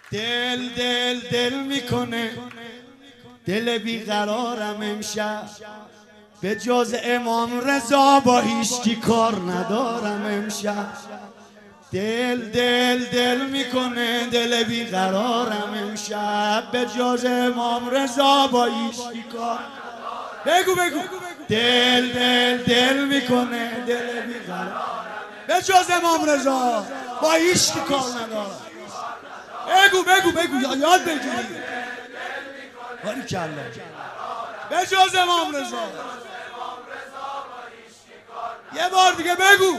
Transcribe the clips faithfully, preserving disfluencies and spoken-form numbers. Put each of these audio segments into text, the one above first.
دل دل دل میکنه دل بیقرارم امشب، به جز امام رضا با هیچکی کار ندارم امشب. دل دل دل میکنه دل بیقرارم امشب، به جز امام رضا با هیچکی کار. بگو بگو دل دل دل میکنه دل بیقرارم، به جز امام رضا با هیچکی کار ندارم. بگو بگو بگو یا یاد بگیری. باری کلا به جز امام رضا. یه بار دیگه بگو.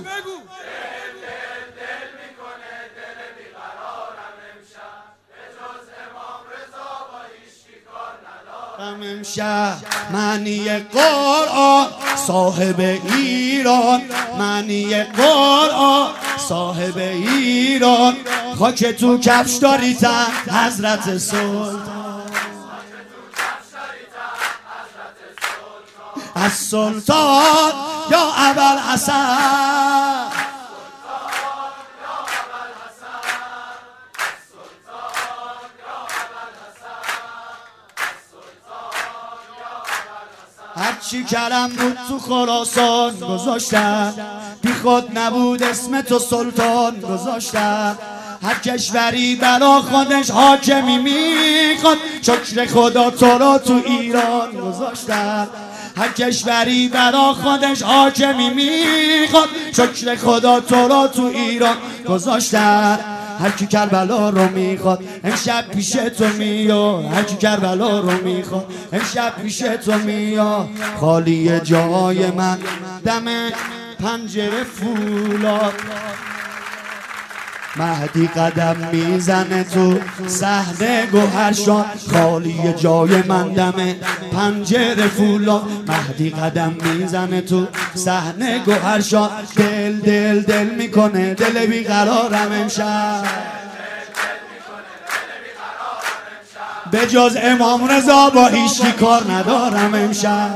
امشب معنی قرآن صاحب ایران، معنی قرآن صاحب ایران، خاک تو کفش داری تن حضرت سلطان، از سلطان یا ابوالحسن، هرچی کرم بود تو خراسان گذاشتن، بی خود نبود اسم تو سلطان گذاشتن. هر کشوری برا خودش حاکمی میخواد، شکر خدا تو را تو ایران گذاشتن. هر کشوری برا خودش حاکمی میخواد، شکر خدا تو را تو ایران گذاشتن. هر کی کربلا رو میخواد امشب پیش تو میاد، هر کی کربلا رو میخواد امشب پیش تو میاد. خالی جای من دم پنجره فولاد، مهدی قدم میزنه تو صحنه گوهرشاد. خالی جای من دم پنجره فولاد، مهدی قدم میزنه تو صحنه گوهرشاد. دل دل دل میکنه دل بیقرارم امشب، به جز امام رضا با هیچکی کار ندارم امشب.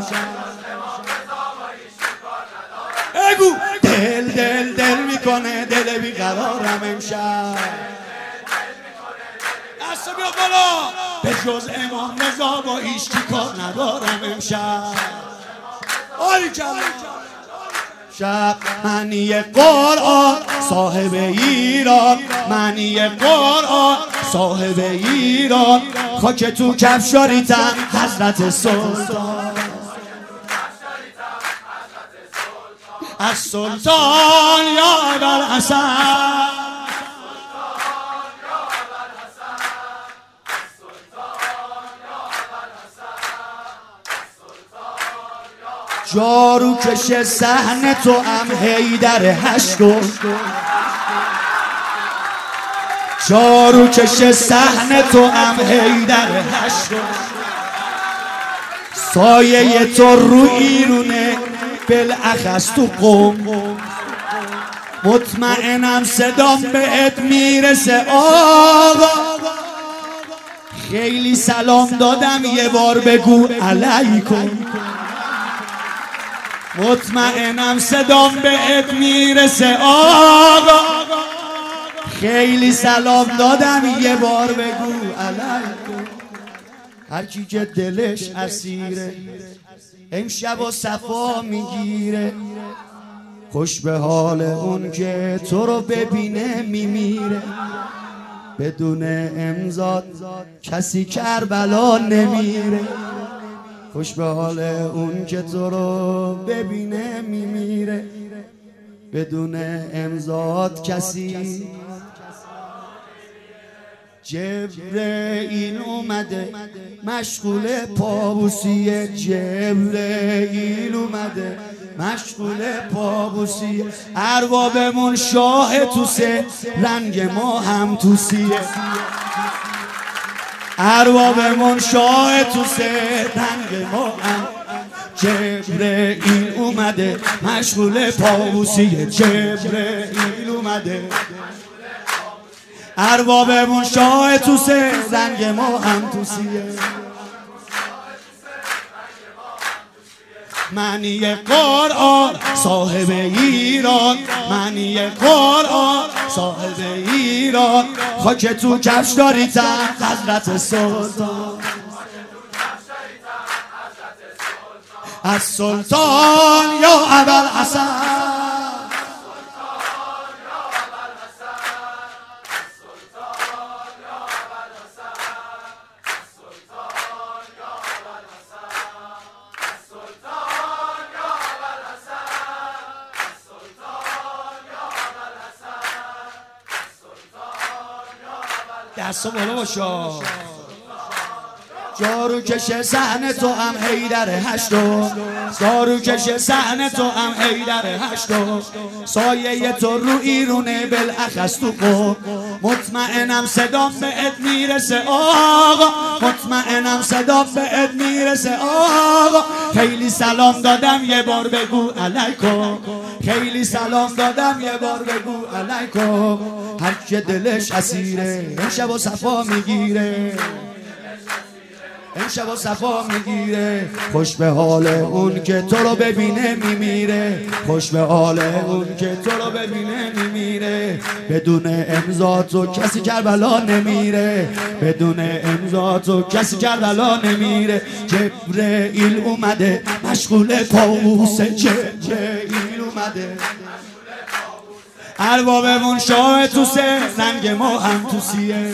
بگو دل دل دل میکنه دل بیقرارم امشب، دست بیا بالا. به جز امام رضا با هیچکی کار ندارم امشب. آری کلا شب معنی قرآن صاحب ایران، معنی قرآن صاحب ایران، خاک تو کفشاری تن حضرت سلطان، از سلطان یا ابوالحسن. جارو کش صحنه تو ام حیدر هشتم، جارو کش صحنه تو ام حیدر هشتم. سایه تو رو ایرونه بالاخص تو قم، مطمئنم صدام بهت میرسه آقا. خیلی سلام دادم یه بار بگو علیکم، مطمئنم صدام بهت میرسه آقا. خیلی سلام دادم یه بار بگو علیکم. هر کی که دلش اسیره امشب و صفا میگیره، خوش به حال اون که تو رو ببینه میمیره. بدون امضات کسی کربلا نمیره، خوش به حال اون که تو رو ببینه میمیره. بدون امضات کسی. جبرئیل اومده مشغول پابوسیه، جبرئیل اومده مشغول پابوسیه. اربابمون شاه توسه رنگ ما هم توسیه، اربابمون شاه توسه رنگ ما هم. جبرئیل اومده مشغول پابوسیه، جبرئیل اومده اربابمون شاه توسه رنگ ما هم توسیه. معنی قرآن صاحب ایران، معنی قرآن صاحب ایران، خاک تو کفش داریتم حضرت سلطان. از سلطان یا ابوالحسن، دستا بالا باشا. جارو کش صحنه تو هم حیدر هشتم، جارو کش صحنه تو هم حیدر هشتم، سایه تو رو ایرونه بالاخص تو قم. مطمئنم صدام بهت میرسه آقا، مطمئنم صدام بهت میرسه آقا. خیلی سلام دادم یه بار بگو علیکم، خیلی سلام دادم یه بار بگو علیکم. هر که دلش اسیره امشب و صفا میگیره، امشب و صفا میگیره. خوش به حال اون که تو رو ببینه میمیره، خوش به حال اون که تو رو ببینه میمیره. بدون امضا تو کسی کربلا نمیره، بدون امضا تو کسی کربلا نمیره. جبرئیل اومده مشغول پاووسه، جبرئیل اومده اربابمون شاه توسه، رنگ ما هم توسیه.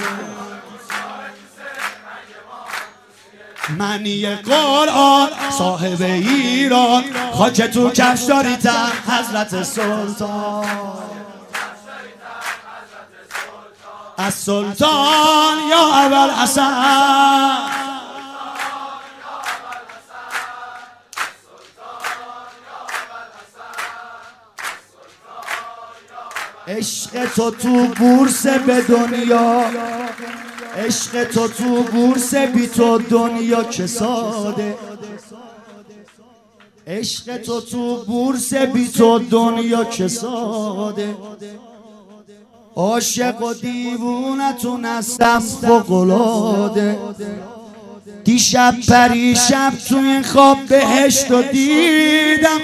معنی قرآن صاحب ایران، خاک تو کفش داریتم حضرت سلطان. از سلطان یا ابوالحسن، عشق تو تو بورس به دنیا، عشق تو تو بورس بی تو دنیا کساده، عشق تو تو بورس بی تو دنیا کساده. عاشق و دیوونتون هستم فوق‌العاده، دیشب پریشب تو این خواب بهشت و دیدم،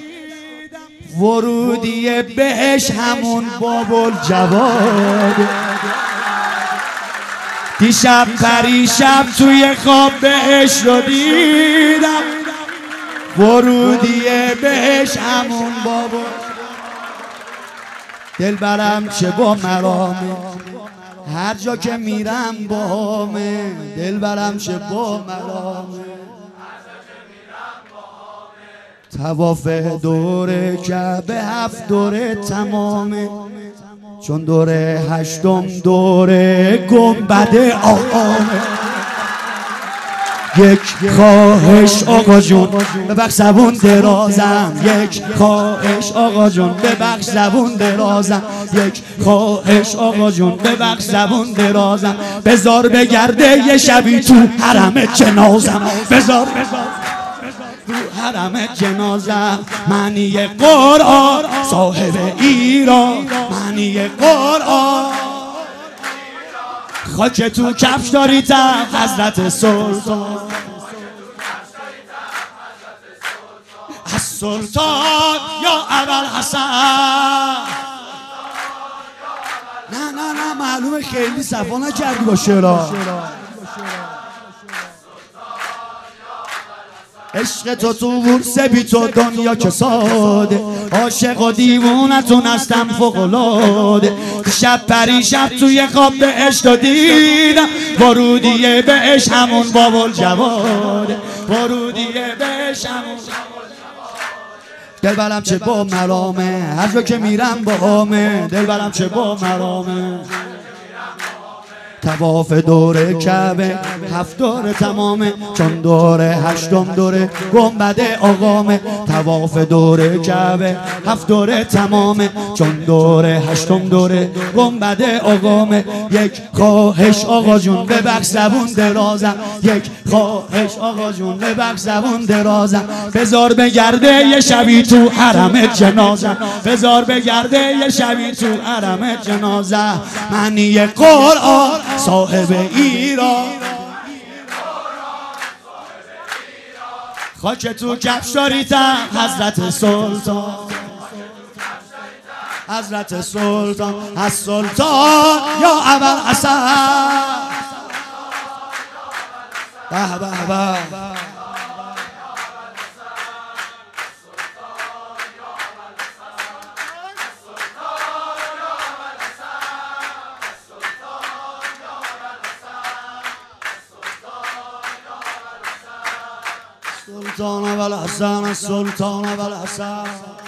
ورودی بهش همون باب‌الجواد. دیشب پریشب توی خواب بهش رو دیدم، ورودی بهش همون بابا. دلبرم چه با مرامه، هر جا که میرم باهامه. دلبرم چه با مرامه، طواف دور کعبه هفت دوره تمامه، چون دوره هشتم دوره گنبد آقامه. یک خواهش آقا جون ببخش زبون درازم، یک خواهش آقا جون ببخش زبون درازم، یک خواهش آقا جون ببخش زبون درازم. بذار بگرده یه شبی تو حرم جنازم، بذار تو حرم جنازم. معنی قرآن صاحب ایران، معنی قرآن خاک تو کفش داریتم حضرت سلطان. از سلطان یا ابوالحسن. نه نه نه معلومه خیلی صفا نکردی با شعرها. عشق تو تو بورس بی تو دنیا کساده، عاشق و دیوونتون هستم فوق‌العاده. شب پریشب توی خواب بهش رو دیدم، ورودی بهش همون باب‌الجواد، ورودی بهش همون. دلبرم چه با مرامه، هر جا که میرم باهامه. دلبرم چه با مرامه، طواف دوره کعبه هفت دوره تمامه، چون دوره هشتم دوره گنبد آقامه. طواف دوره کعبه هفت دوره تمامه، چون دوره هشتم دوره گنبد آقامه. یک خواهش آقا جون ببخش زبون درازم، یک خواهش آقا جون ببخش زبون درازم. بذار بگرده یه شبی تو حرم جنازم، بذار بگرده یه شبی تو حرم جنازم. معنی قرآن صاحب ایران، خاک تو کفش داریتم حضرت سلطان. حضرت سلطان از سلطان یا ابوالحسن به به به سلطان ابوالحسن السلطان ابوالحسن